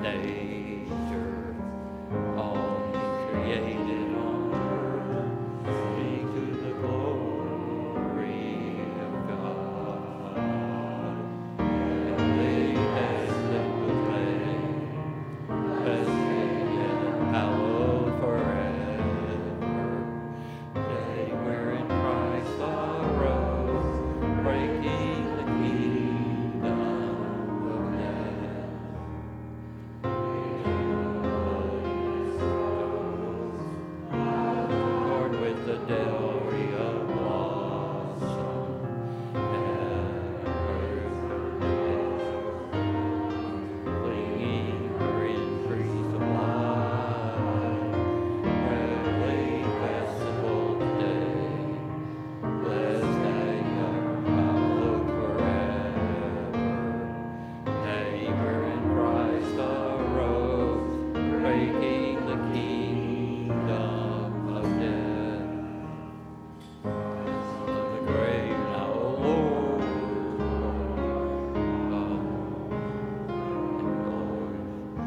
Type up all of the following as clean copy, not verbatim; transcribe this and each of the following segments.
nature, all created on earth, sing to the glory of God. And they had them with blessed and hallowed forever. They were in Christ arose, breaking the kingdom of death. Lord, with the dowry of blossom, clinging her increase of life, readily festival today, blessed they are hallowed forever. They were in Christ arose, breaking the kingdom of death. Of the grave now, O Lord, come and glory.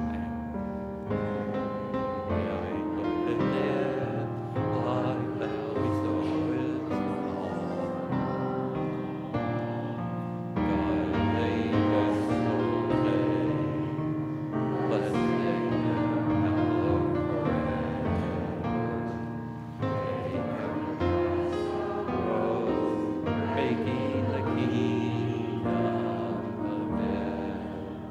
Behind the dead, life thou bestowest all. God, they festival day, blessed they are hallowed forever. Making the kingdom of death.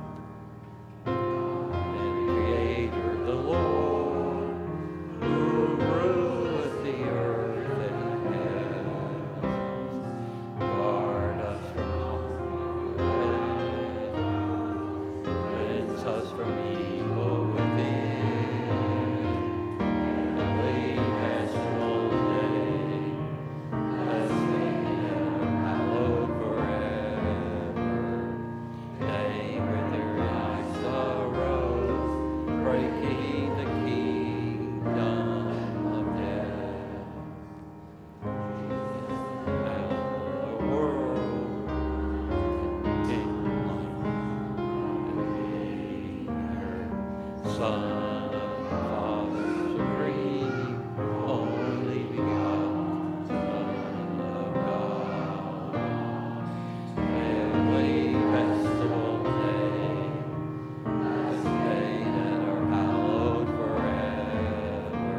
And the Creator, the Lord, who ruleth the earth and heavens, guard us from harm, cleanse us from evil within, and lead us all day. Blessed and hallowed forever. They with their eyes arose, breaking the kingdom of death. And the world in light and Son of Father supreme, only begotten Son of God. Heavenly festival day, blessed they that are hallowed forever.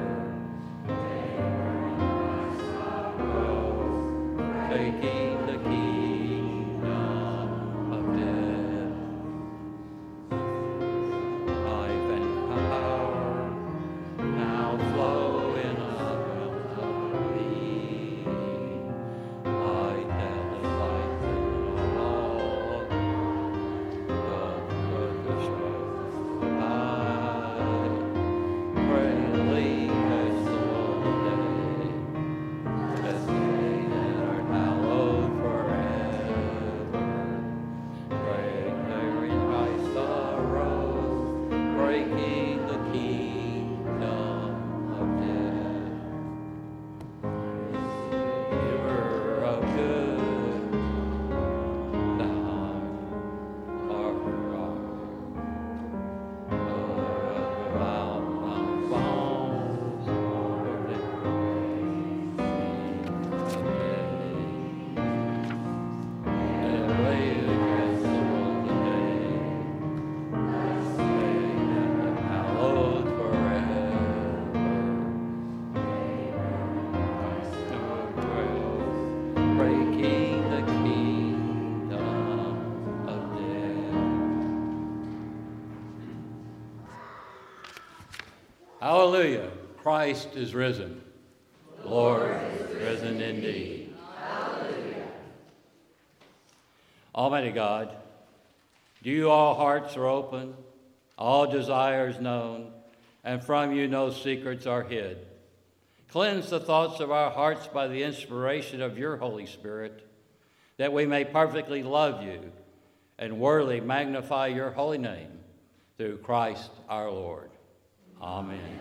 Taking the kingdom of death. Life and power now flow in a realm of being. Light that enlightens all, doth the smoke abide. Friendly festival day, blessed they that are hallowed forever. Break their in Christ arose, breaking the kingdom of death. Giver of good, thou art rock. Bones, Lord, and and lay the festival today. Hallowed forever. Breaking the kingdom of death. Hallelujah. Christ is risen. The Lord is risen indeed. Almighty God, to you all hearts are open, all desires known, and from you no secrets are hid. Cleanse the thoughts of our hearts by the inspiration of your Holy Spirit, that we may perfectly love you and worthily magnify your holy name through Christ our Lord. Amen.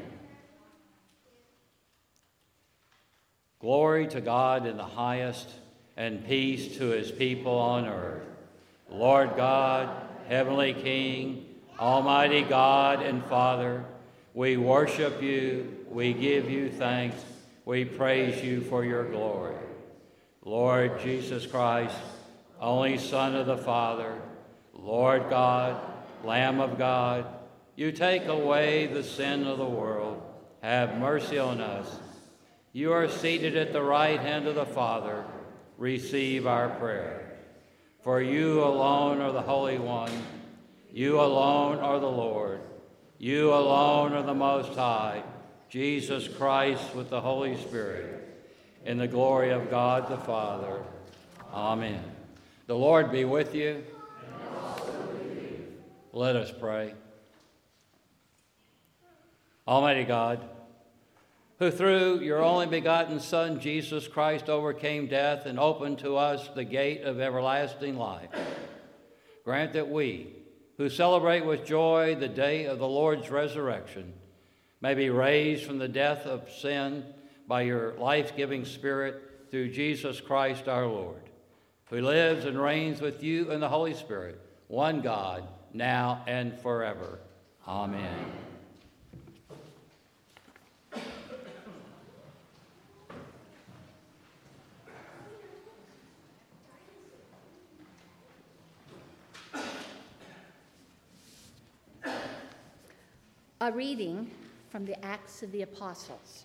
Glory to God in the highest, and peace to his people on earth. Lord God, heavenly King, Almighty God and Father, we worship you, we give you thanks, we praise you for your glory. Lord Jesus Christ, only Son of the Father, Lord God, Lamb of God, you take away the sin of the world. Have mercy on us. You are seated at the right hand of the Father. Receive our prayer. For you alone are the Holy One. You alone are the Lord. You alone are the Most High, Jesus Christ with the Holy Spirit, in the glory of God the Father. Amen. The Lord be with you. And also with you. Let us pray. Almighty God, who through your only begotten Son, Jesus Christ, overcame death and opened to us the gate of everlasting life, grant that we, who celebrate with joy the day of the Lord's resurrection, may be raised from the death of sin by your life-giving Spirit through Jesus Christ our Lord, who lives and reigns with you in the Holy Spirit, one God, now and forever. Amen. A reading from the Acts of the Apostles.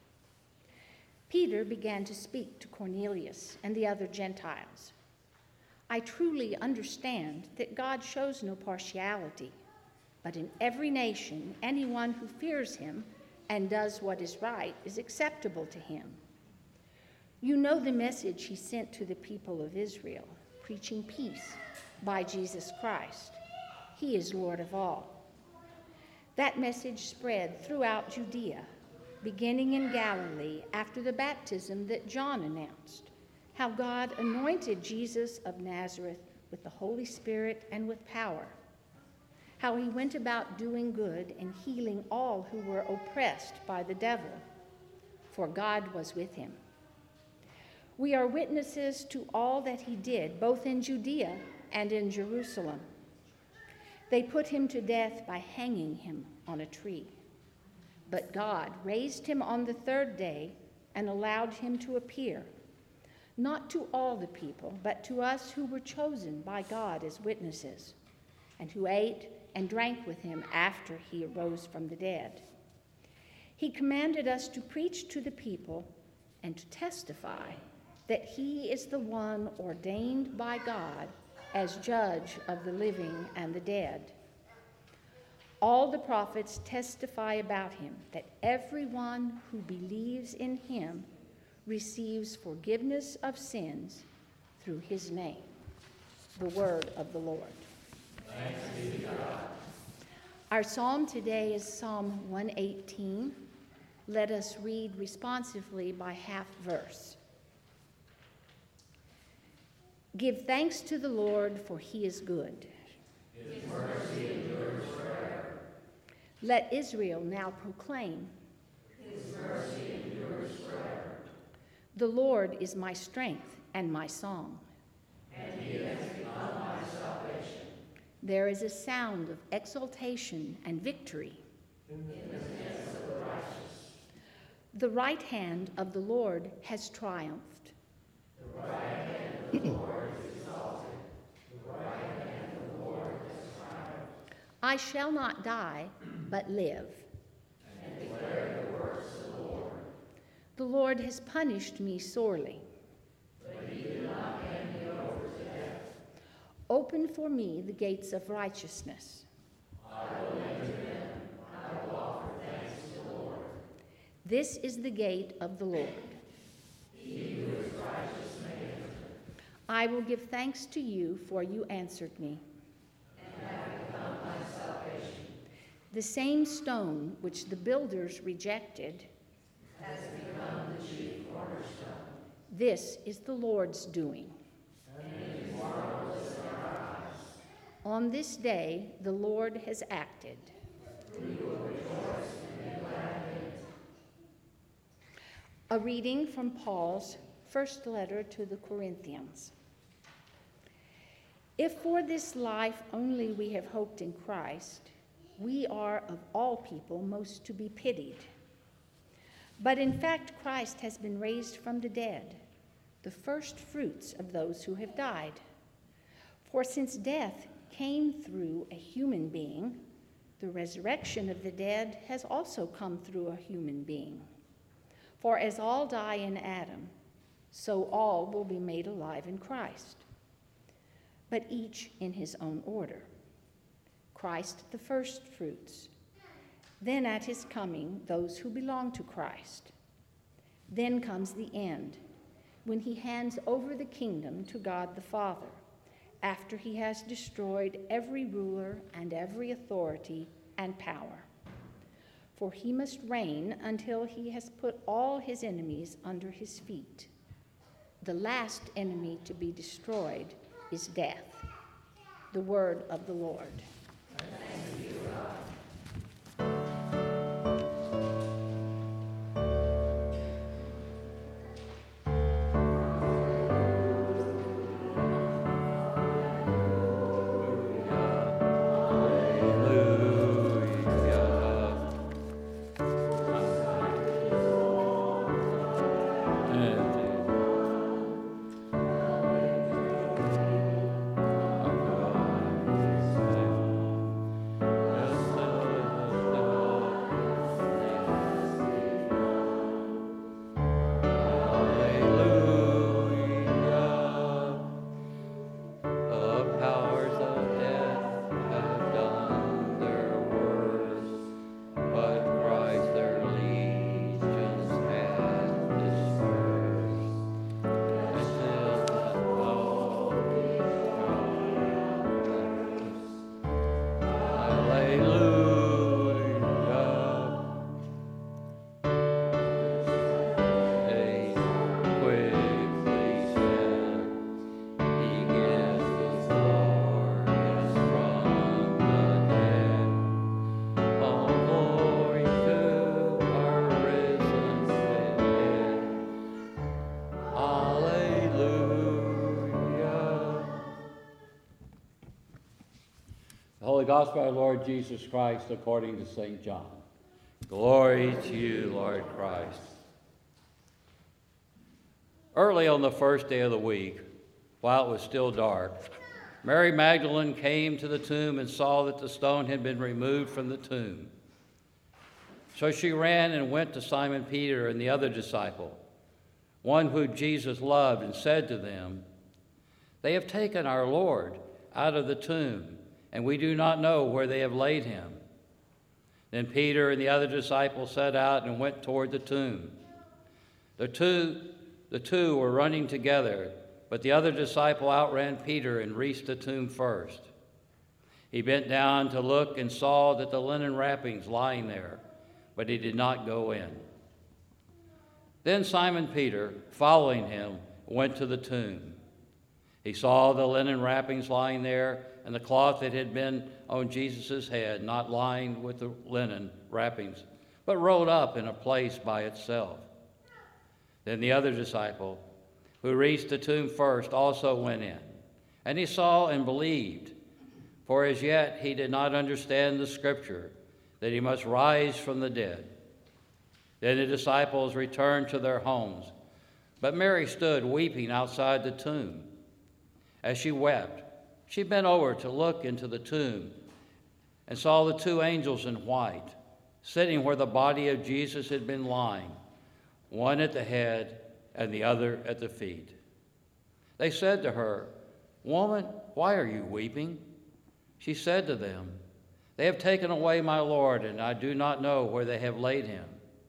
Peter began to speak to Cornelius and the other Gentiles. I truly understand that God shows no partiality, but in every nation, anyone who fears him and does what is right is acceptable to him. You know the message he sent to the people of Israel, preaching peace by Jesus Christ. He is Lord of all. That message spread throughout Judea, beginning in Galilee after the baptism that John announced, how God anointed Jesus of Nazareth with the Holy Spirit and with power, how he went about doing good and healing all who were oppressed by the devil, for God was with him. We are witnesses to all that he did, both in Judea and in Jerusalem. They put him to death by hanging him on a tree. But God raised him on the third day and allowed him to appear, not to all the people, but to us who were chosen by God as witnesses, and who ate and drank with him after he arose from the dead. He commanded us to preach to the people and to testify that he is the one ordained by God as judge of the living and the dead. All the prophets testify about him, that everyone who believes in him receives forgiveness of sins through his name. The word of the Lord. Thanks be to God. Our psalm today is Psalm 118. Let us read responsively by half verse. Give thanks to the Lord, for he is good. His mercy endures forever. Let Israel now proclaim. His mercy endures forever. The Lord is my strength and my song. And he has become my salvation. There is a sound of exultation and victory. In the midst of the righteous. The right hand of the Lord has triumphed. The right hand of the Lord is exalted. The right hand of the Lord has triumphed. I shall not die, but live. And declare the works of the Lord. The Lord has punished me sorely. But he did not hand me over to death. Open for me the gates of righteousness. I will enter them. I will offer thanks to the Lord. This is the gate of the Lord. He who is righteous may enter. I will give thanks to you, for you answered me. And have become my salvation. The same stone which the builders rejected Has become the chief cornerstone. This is the Lord's doing. And it is marvelous in our eyes. On this day the Lord has acted. We will rejoice and be glad in it. A reading from Paul's first letter to the Corinthians. If for this life only we have hoped in Christ, we are of all people most to be pitied. But in fact, Christ has been raised from the dead, the first fruits of those who have died. For since death came through a human being, the resurrection of the dead has also come through a human being. For as all die in Adam, so all will be made alive in Christ, but each in his own order. Christ the first fruits, then at his coming those who belong to Christ. Then comes the end, when he hands over the kingdom to God the Father, after he has destroyed every ruler and every authority and power. For he must reign until he has put all his enemies under his feet. The last enemy to be destroyed is death. The word of the Lord. Thanks be to God. The Gospel of our Lord Jesus Christ according to St. John. Glory to you, Lord Christ. Early on the first day of the week, while it was still dark, Mary Magdalene came to the tomb and saw that the stone had been removed from the tomb. So she ran and went to Simon Peter and the other disciple, one who Jesus loved, and said to them, "They have taken our Lord out of the tomb, and we do not know where they have laid him." Then Peter and the other disciple set out and went toward the tomb. The two were running together, but the other disciple outran Peter and reached the tomb first. He bent down to look and saw that the linen wrappings lying there, but he did not go in. Then Simon Peter, following him, went to the tomb. He saw the linen wrappings lying there, and the cloth that had been on Jesus' head, not lying with the linen wrappings, but rolled up in a place by itself. Then the other disciple, who reached the tomb first, also went in, and he saw and believed, for as yet he did not understand the scripture, that he must rise from the dead. Then the disciples returned to their homes, but Mary stood weeping outside the tomb. As she wept, she bent over to look into the tomb and saw the two angels in white, sitting where the body of Jesus had been lying, one at the head and the other at the feet. They said to her, "Woman, why are you weeping?" She said to them, "They have taken away my Lord, and I do not know where they have laid him."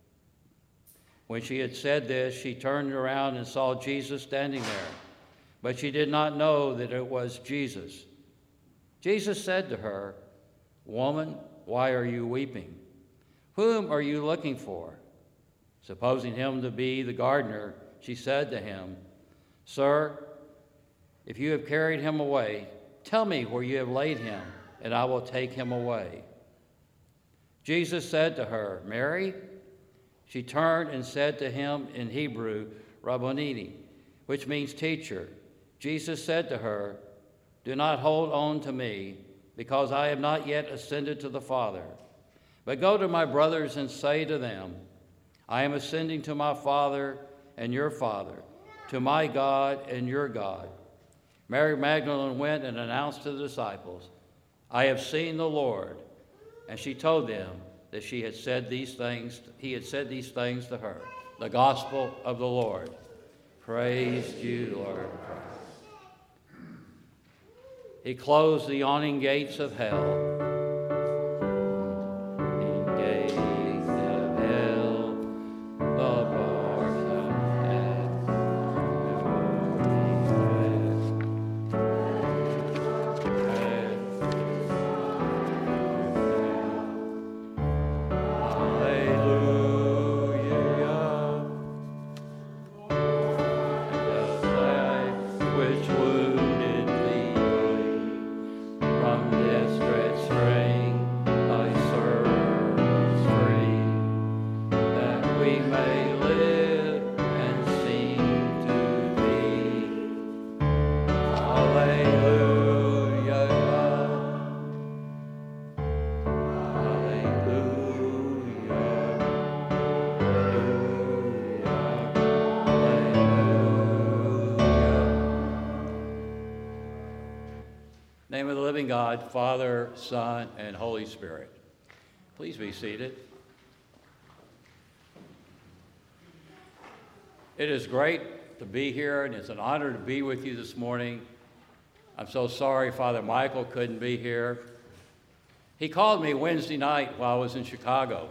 When she had said this, she turned around and saw Jesus standing there, but she did not know that it was Jesus. Jesus said to her, "Woman, why are you weeping? Whom are you looking for?" Supposing him to be the gardener, she said to him, "Sir, if you have carried him away, tell me where you have laid him, and I will take him away." Jesus said to her, "Mary." She turned and said to him in Hebrew, "Rabboni," which means teacher. Jesus said to her, do not hold on to me, because I have not yet ascended to the Father. But go to my brothers and say to them, I am ascending to my Father and your Father, to my God and your God. Mary Magdalene went and announced to the disciples, I have seen the Lord. And she told them that he had said these things to her. The gospel of the Lord. Praise you, Lord Christ. He closed the yawning gates of hell. Name of the living God, Father, Son, and Holy Spirit. Please be seated. It is great to be here, and it's an honor to be with you this morning. I'm so sorry Father Michael couldn't be here. He called me Wednesday night while I was in Chicago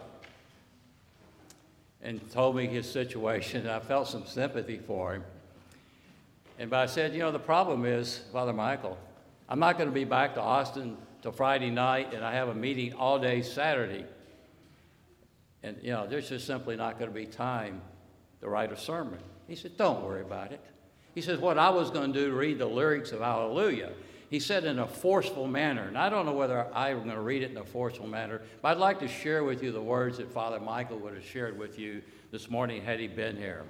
and told me his situation, and I felt some sympathy for him. But I said, the problem is, Father Michael, I'm not going to be back to Austin till Friday night, and I have a meeting all day Saturday. And, there's just simply not going to be time to write a sermon. He said, don't worry about it. He says, what I was going to do, read the lyrics of Hallelujah. He said in a forceful manner, and I don't know whether I'm going to read it in a forceful manner, but I'd like to share with you the words that Father Michael would have shared with you this morning had he been here.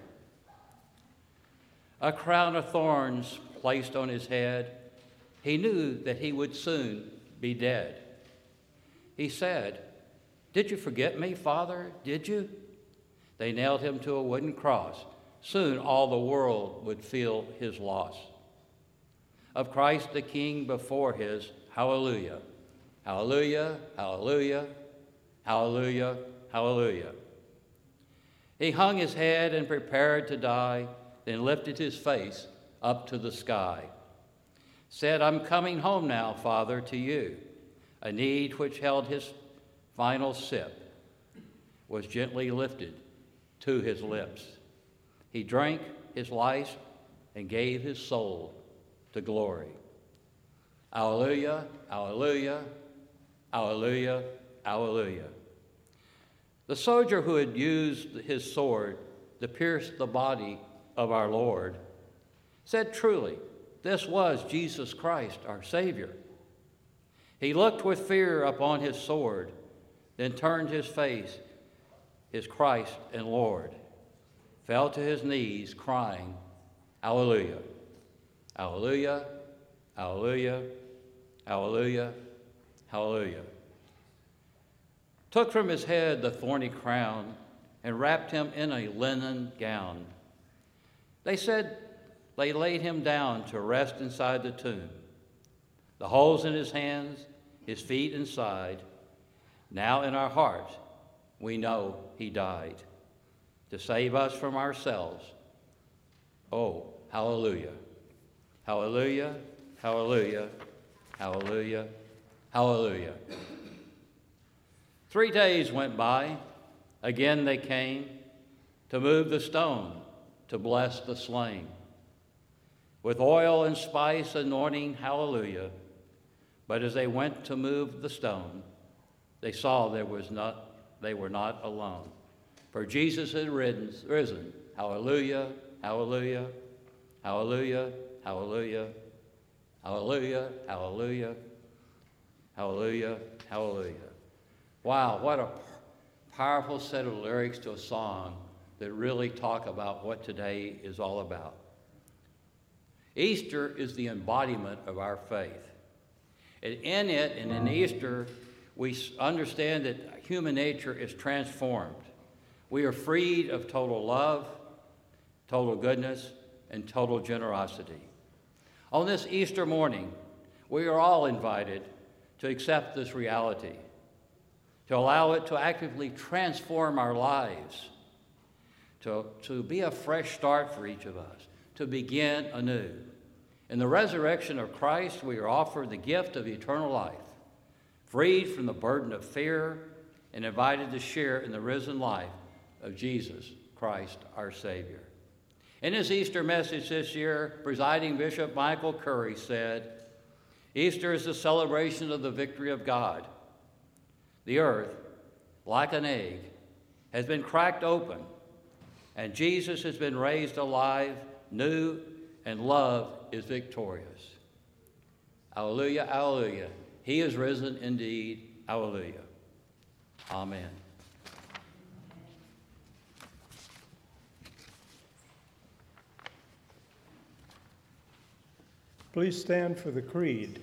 A crown of thorns placed on his head, he knew that he would soon be dead. He said, did you forget me, Father? Did you? They nailed him to a wooden cross. Soon all the world would feel his loss. Of Christ the King before his hallelujah. Hallelujah, hallelujah, hallelujah, hallelujah. He hung his head and prepared to die, then lifted his face up to the sky. Said, I'm coming home now, Father, to you. A need which held his final sip was gently lifted to his lips. He drank his life and gave his soul to glory. Alleluia, alleluia, alleluia, alleluia. The soldier who had used his sword to pierce the body of our Lord said, truly, this was Jesus Christ, our Savior. He looked with fear upon his sword, then turned his face, his Christ and Lord, fell to his knees, crying, Alleluia, Alleluia, Alleluia, Alleluia, Alleluia. Took from his head the thorny crown and wrapped him in a linen gown. They said they laid him down to rest inside the tomb. The holes in his hands, his feet and side. Now in our hearts, we know he died to save us from ourselves. Oh, hallelujah, hallelujah, hallelujah, hallelujah, hallelujah. 3 days went by. Again they came to move the stone to bless the slain. With oil and spice anointing, hallelujah. But as they went to move the stone, they saw they were not alone. For Jesus had risen. Hallelujah, hallelujah, hallelujah, hallelujah, hallelujah, hallelujah, hallelujah, hallelujah. Wow, what a powerful set of lyrics to a song that really talk about what today is all about. Easter is the embodiment of our faith. And in it and in Easter, we understand that human nature is transformed. We are freed of total love, total goodness, and total generosity. On this Easter morning, we are all invited to accept this reality, to allow it to actively transform our lives, to be a fresh start for each of us, to begin anew. In the resurrection of Christ, we are offered the gift of eternal life, freed from the burden of fear, and invited to share in the risen life of Jesus Christ, our Savior. In his Easter message this year, presiding Bishop Michael Curry said, "Easter is the celebration of the victory of God. The earth, like an egg, has been cracked open, and Jesus has been raised alive, new, and love is victorious." Alleluia, alleluia. He is risen indeed. Alleluia. Amen. Please stand for the creed.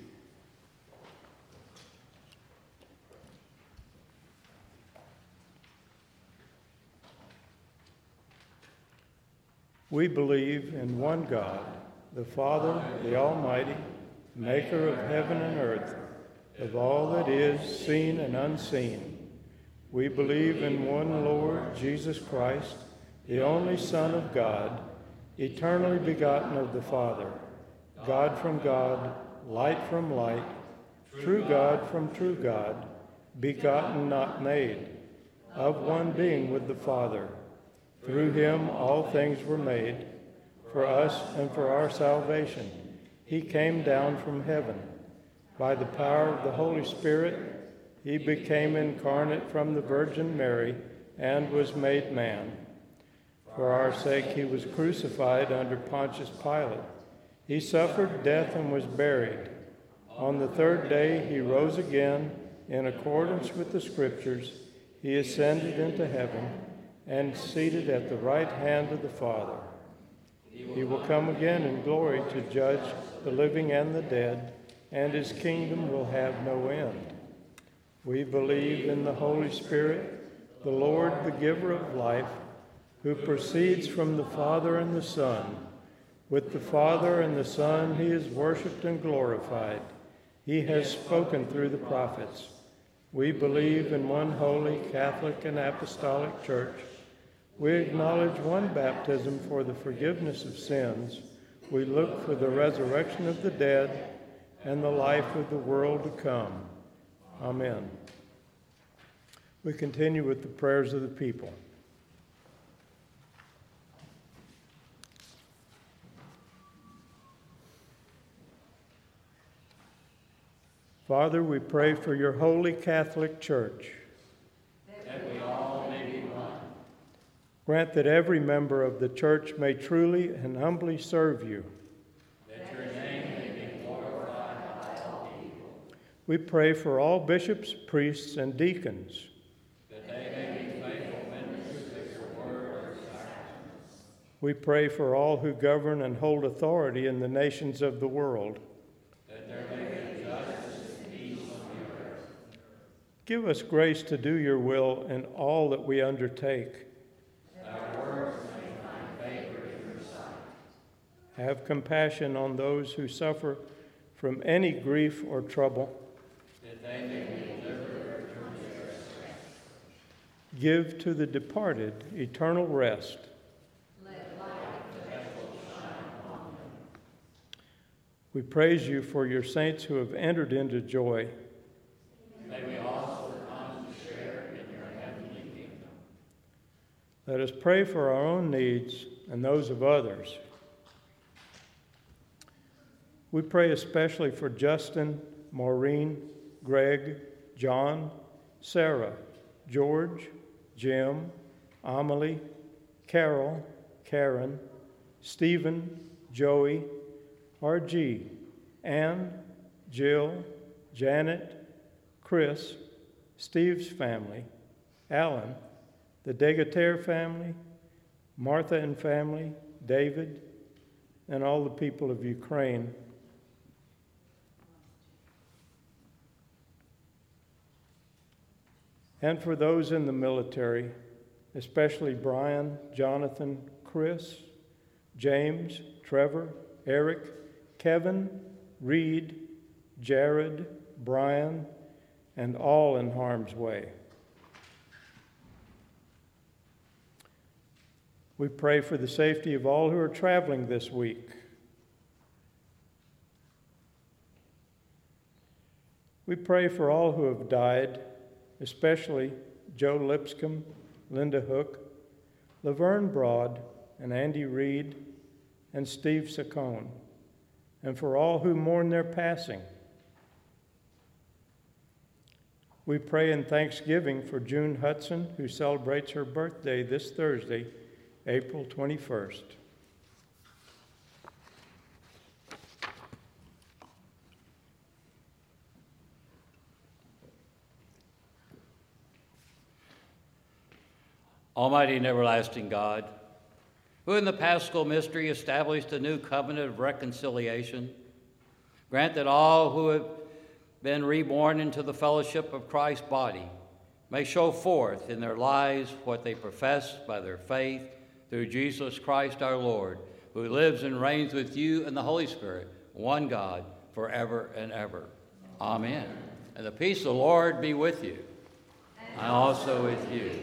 We believe in one God, the Father, the Almighty, maker of heaven and earth, of all that is seen and unseen. We believe in one Lord, Jesus Christ, the only Son of God, eternally begotten of the Father, God from God, light from light, true God from true God, begotten, not made, of one being with the Father. Through him all things were made. For us and for our salvation, he came down from heaven. By the power of the Holy Spirit, he became incarnate from the Virgin Mary and was made man. For our sake he was crucified under Pontius Pilate. He suffered death and was buried. On the third day he rose again in accordance with the Scriptures. He ascended into heaven and seated at the right hand of the Father. He will come again in glory to judge the living and the dead, and his kingdom will have no end. We believe in the Holy Spirit, the Lord, the giver of life, who proceeds from the Father and the Son. With the Father and the Son he is worshiped and glorified. He has spoken through the prophets. We believe in one holy, Catholic, and Apostolic Church. We acknowledge one baptism for the forgiveness of sins. We look for the resurrection of the dead and the life of the world to come. Amen. We continue with the prayers of the people. Father, we pray for your holy Catholic Church. That we all may be one. Grant that every member of the church may truly and humbly serve you. That your name may be glorified by all people. We pray for all bishops, priests, and deacons. That they may be faithful ministers of your word and sacraments. We pray for all who govern and hold authority in the nations of the world. That there may be justice and peace on the earth. Give us grace to do your will in all that we undertake. Our works may find favor in your sight. Have compassion on those who suffer from any grief or trouble. That they may be delivered from their distress. Give to the departed eternal rest. We praise you for your saints who have entered into joy. May we also come to share in your heavenly kingdom. Let us pray for our own needs and those of others. We pray especially for Justin, Maureen, Greg, John, Sarah, George, Jim, Amelie, Carol, Karen, Stephen, Joey, RG, Ann, Jill, Janet, Chris, Steve's family, Alan, the Degatere family, Martha and family, David, and all the people of Ukraine. And for those in the military, especially Brian, Jonathan, Chris, James, Trevor, Eric, Kevin, Reed, Jared, Brian, and all in harm's way. We pray for the safety of all who are traveling this week. We pray for all who have died, especially Joe Lipscomb, Linda Hook, Laverne Broad, and Andy Reed, and Steve Saccone, and for all who mourn their passing. We pray in thanksgiving for June Hudson, who celebrates her birthday this Thursday, April 21st. Almighty and everlasting God, who in the Paschal mystery established a new covenant of reconciliation, grant that all who have been reborn into the fellowship of Christ's body may show forth in their lives what they profess by their faith through Jesus Christ our Lord, who lives and reigns with you and the Holy Spirit, one God, forever and ever. Amen. And the peace of the Lord be with you, and also with you.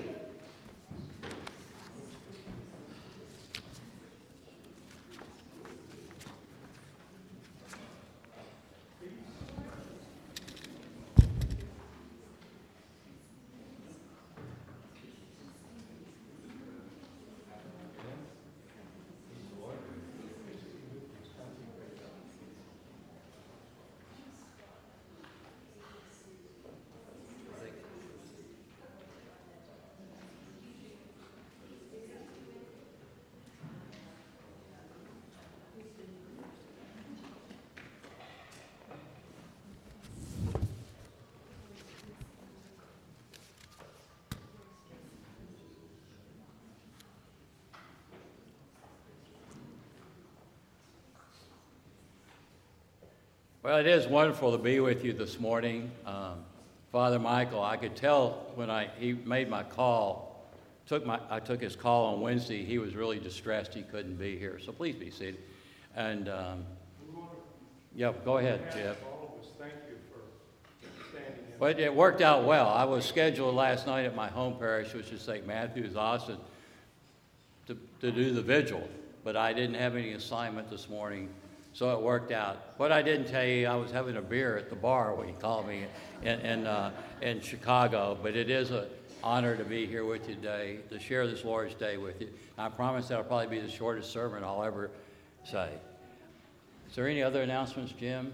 Well, it is wonderful to be with you this morning. Father Michael, I could tell when he made my call, I took his call on Wednesday, he was really distressed he couldn't be here. So please be seated. And, yeah, go ahead, Jeff. Thank you for standing in. But it worked out well. I was scheduled last night at my home parish, which is St. Matthew's, Austin, to do the vigil. But I didn't have any assignment this morning. So it worked out. What I didn't tell you, I was having a beer at the bar when he called me in Chicago. But it is an honor to be here with you today, to share this Lord's Day with you. I promise that'll probably be the shortest sermon I'll ever say. Is there any other announcements, Jim?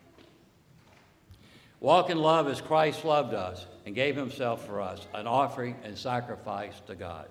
Walk in love as Christ loved us and gave himself for us, an offering and sacrifice to God.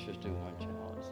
just do one chalice.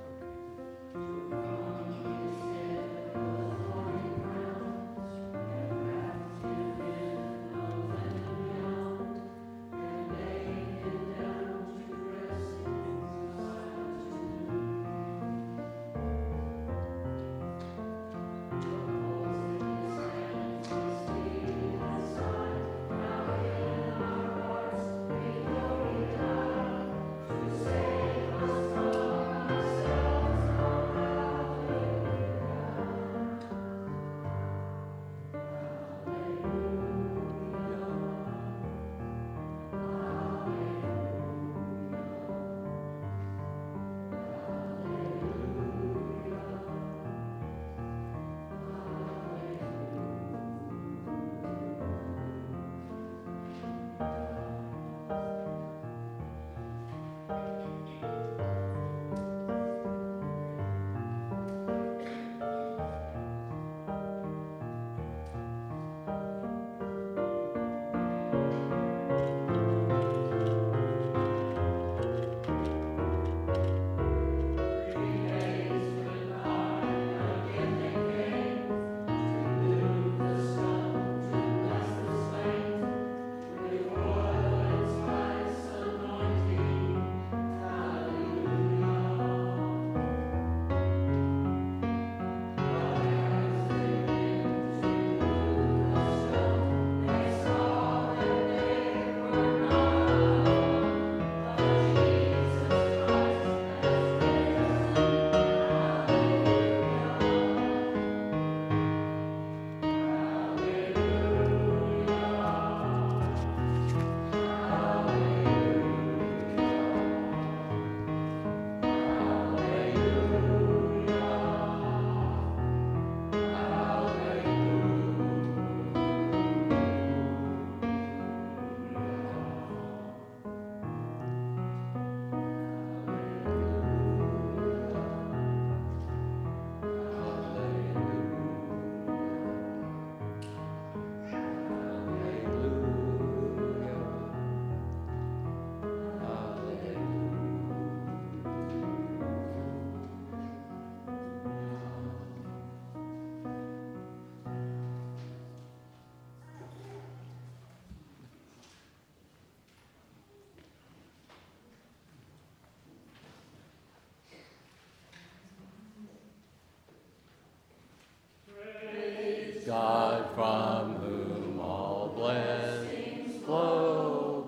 God from whom all blessings flow,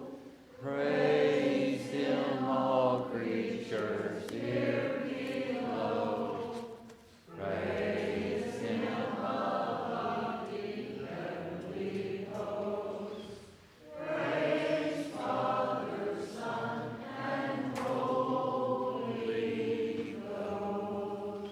praise Him, all creatures here below. Praise Him above the heavenly hosts. Praise Father, Son, and Holy Ghost.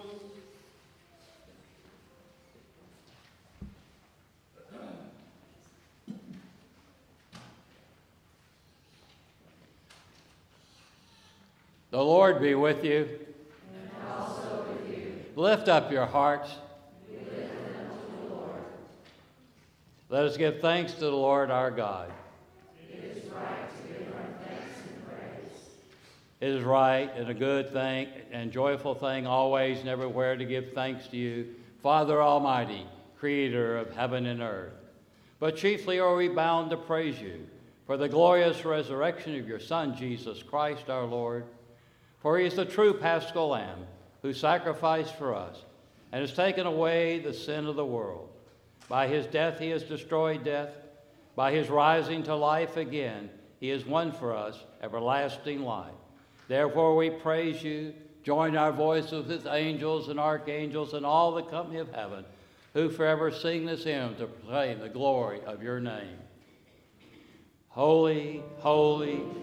The Lord be with you. And also with you. Lift up your hearts. We lift them to the Lord. Let us give thanks to the Lord our God. It is right to give our thanks and praise. It is right and a good thing and joyful thing always and everywhere to give thanks to you, Father Almighty, Creator of heaven and earth. But chiefly are we bound to praise you for the glorious resurrection of your Son, Jesus Christ our Lord. For he is the true Paschal Lamb who sacrificed for us and has taken away the sin of the world. By his death he has destroyed death. By his rising to life again, he has won for us everlasting life. Therefore we praise you, join our voices with angels and archangels and all the company of heaven, who forever sing this hymn to proclaim the glory of your name. Holy, holy, holy.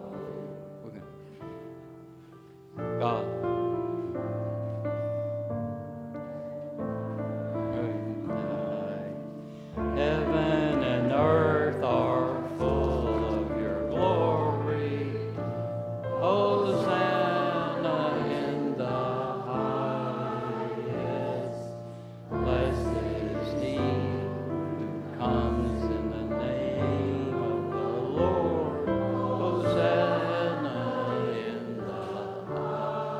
God. Heaven and earth are full of your glory. Hosanna in the highest. Blessed is he who comes in the name of the Lord. Hosanna in the highest.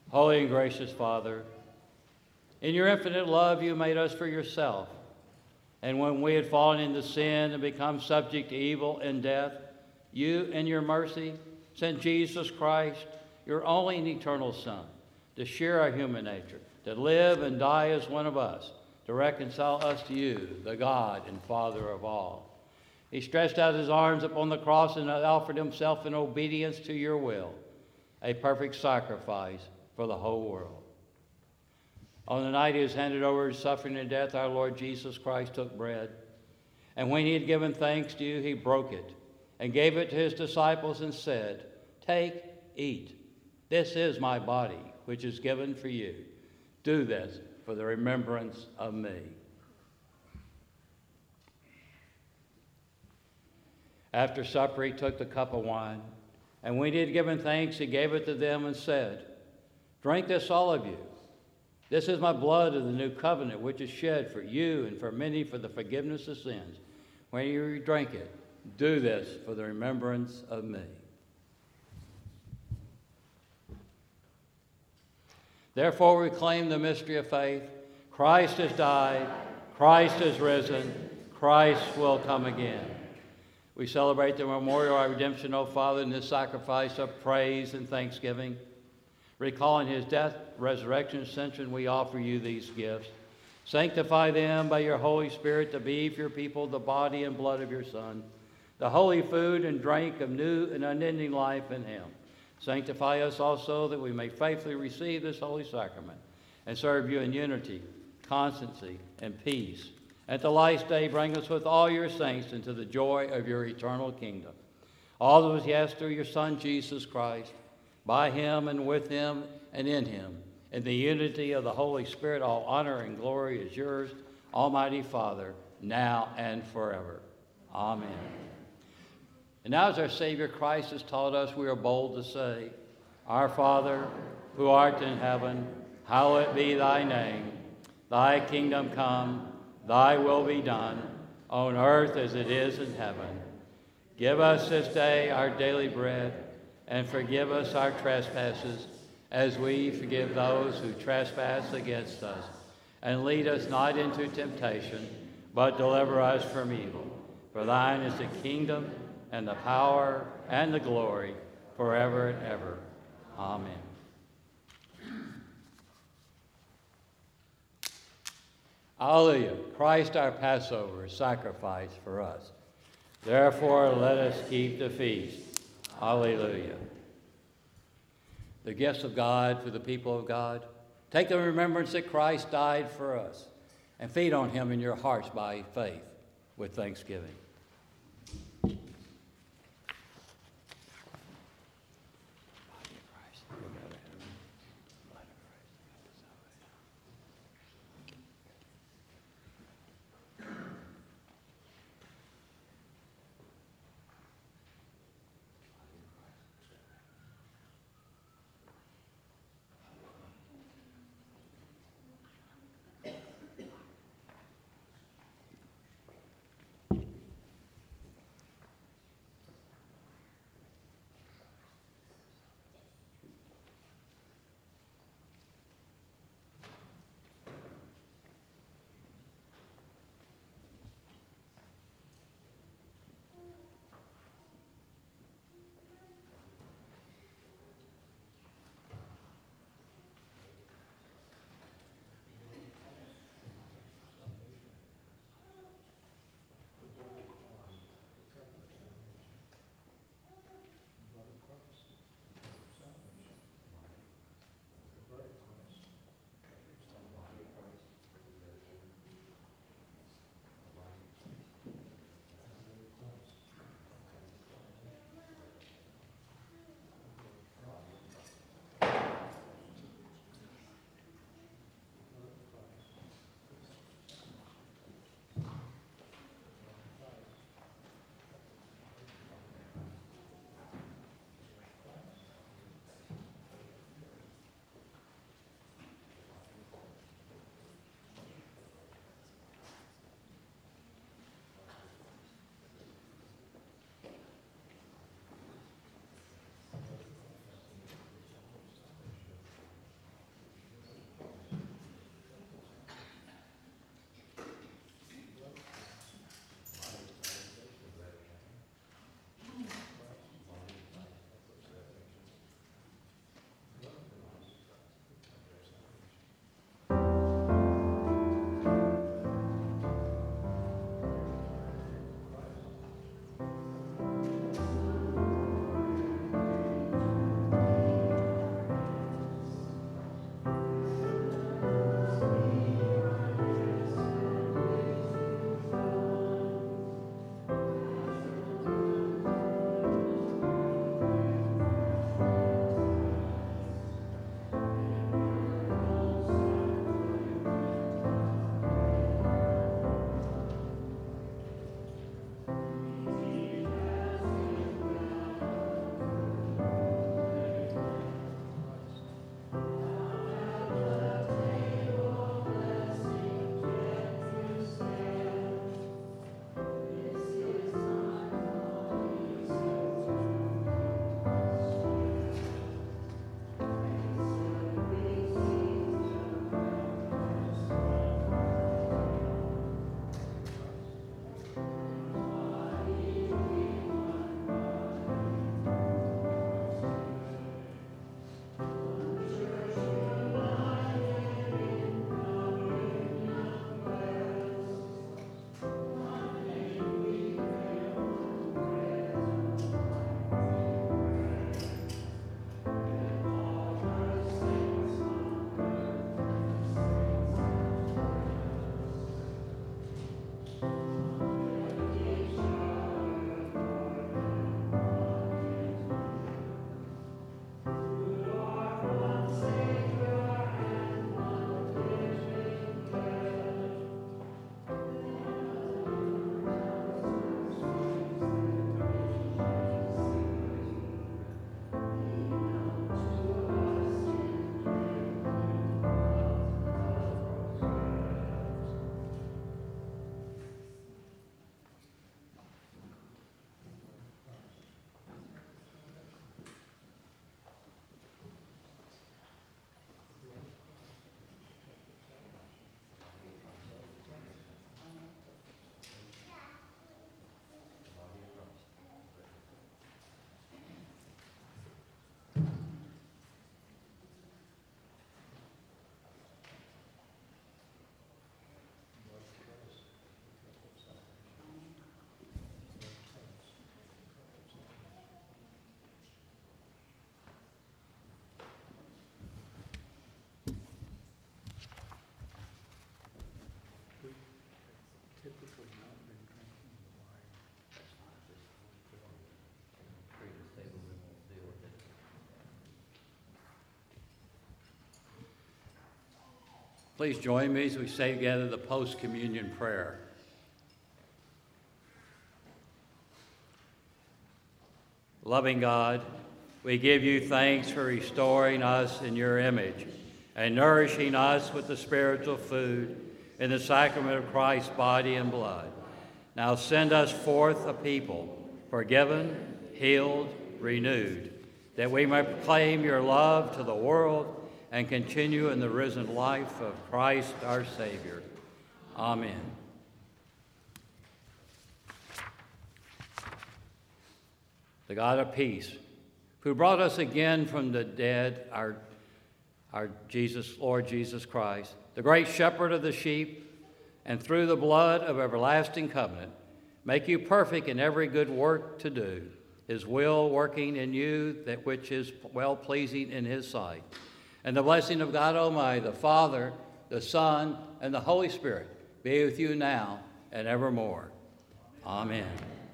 Holy and gracious Father, in your infinite love you made us for yourself. And when we had fallen into sin and become subject to evil and death, you in your mercy sent Jesus Christ, your only and eternal Son, to share our human nature, to live and die as one of us, to reconcile us to you, the God and Father of all. He stretched out his arms upon the cross and offered himself in obedience to your will, a perfect sacrifice for the whole world. On the night he was handed over to suffering and death, our Lord Jesus Christ took bread, and when he had given thanks to you, he broke it and gave it to his disciples and said, "Take, eat. This is my body, which is given for you. Do this for the remembrance of me." After supper, he took the cup of wine, and when he had given thanks, he gave it to them and said, "Drink this, all of you. This is my blood of the new covenant, which is shed for you and for many for the forgiveness of sins. When you drink it, do this for the remembrance of me." Therefore, we claim the mystery of faith. Christ has died. Christ has risen. Christ will come again. We celebrate the memorial of our redemption, O Father, in this sacrifice of praise and thanksgiving. Recalling his death, resurrection, ascension, we offer you these gifts. Sanctify them by your Holy Spirit to be for your people the body and blood of your Son, the holy food and drink of new and unending life in him. Sanctify us also that we may faithfully receive this holy sacrament and serve you in unity, constancy, and peace. At the last day, bring us with all your saints into the joy of your eternal kingdom. All those, yes, through your Son, Jesus Christ, by him and with him and in him, in the unity of the Holy Spirit, all honor and glory is yours, Almighty Father, now and forever. Amen. And now as our Savior Christ has taught us, we are bold to say, "Our Father, who art in heaven, hallowed be thy name. Thy kingdom come, thy will be done, on earth as it is in heaven. Give us this day our daily bread, and forgive us our trespasses, as we forgive those who trespass against us. And lead us not into temptation, but deliver us from evil. For thine is the kingdom, and the power, and the glory, forever and ever. Amen." Alleluia. Christ our Passover is sacrificed for us. Therefore, let us keep the feast. Alleluia. The gifts of God for the people of God. Take the remembrance that Christ died for us, and feed on him in your hearts by faith with thanksgiving. Please join me as we say together the post-communion prayer. Loving God, we give you thanks for restoring us in your image and nourishing us with the spiritual food in the sacrament of Christ's body and blood. Now send us forth a people, forgiven, healed, renewed, that we may proclaim your love to the world and continue in the risen life of Christ our Savior. Amen. The God of peace, who brought us again from the dead, our Lord Jesus Christ, the great shepherd of the sheep, and through the blood of everlasting covenant, make you perfect in every good work to do, his will working in you that which is well-pleasing in his sight. And the blessing of God Almighty, the Father, the Son, and the Holy Spirit be with you now and evermore. Amen.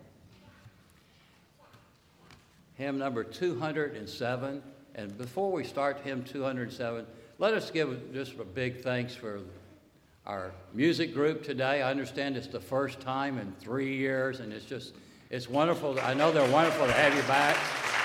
Hymn number 207. And before we start hymn 207, let us give just a big thanks for our music group today. I understand it's the first time in 3 years, and it's wonderful. I know they're wonderful to have you back.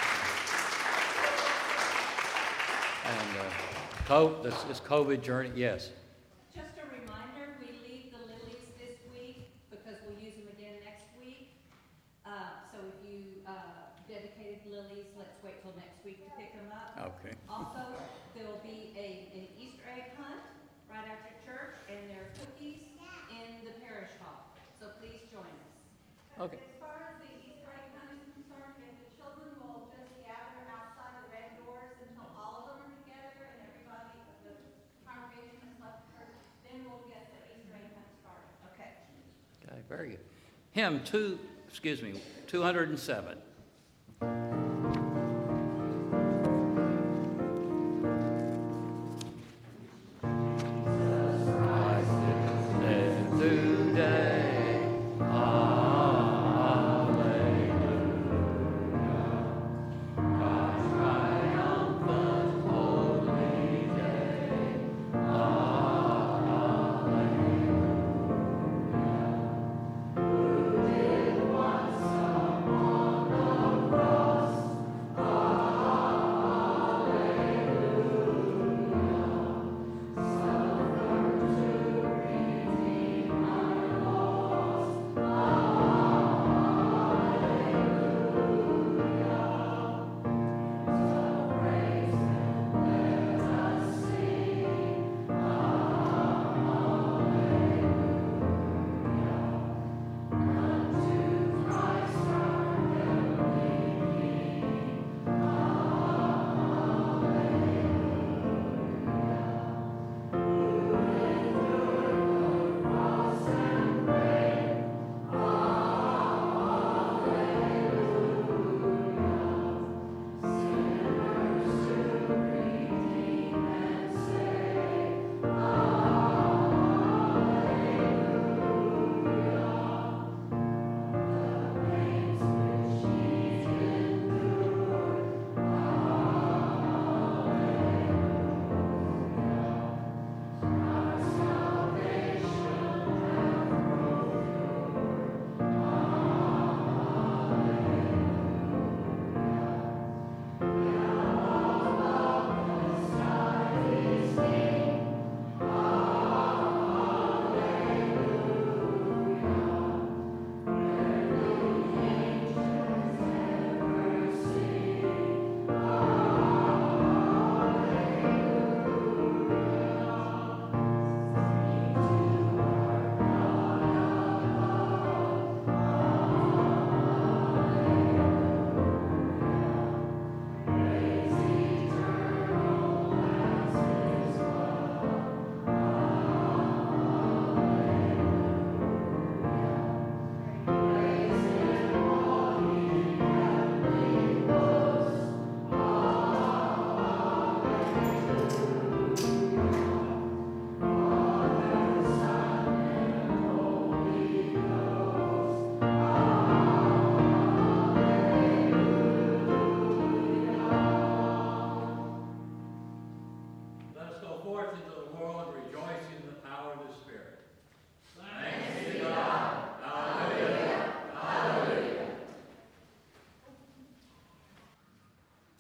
And this COVID journey, yes. Just a reminder, we leave the lilies this week because we'll use them again next week. So if you dedicated lilies, let's wait till next week to pick them up. Okay. Also, there will be an Easter egg hunt right after church, and there are cookies in the parish hall. So please join us. Okay. As far as the Easter egg hunt is concerned, if the children will just gather outside the red doors until all of them are together and everybody, the congregation has left the church, then we'll get the Easter egg hunt started. Okay. Okay, very good. Hymn 207.